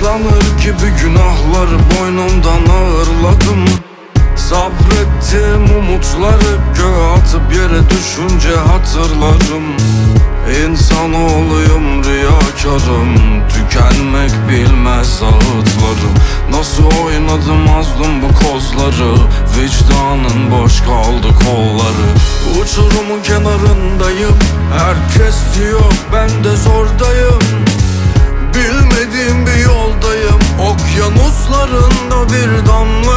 Paslanır gibi günahları boynumdan ağırladım. Sabrettim umutları göğe atıp yere düşünce hatırlarım. İnsanoğluyum, riyakarım, tükenmek bilmez ağıtlarım. Nasıl oynadım mazlum bu kozları, vicdanın boş kaldı kolları. Uçurumun kenarındayım, herkes diyor ben de zordayım. Bilmediğim bir yoldayım, okyanuslarında bir damla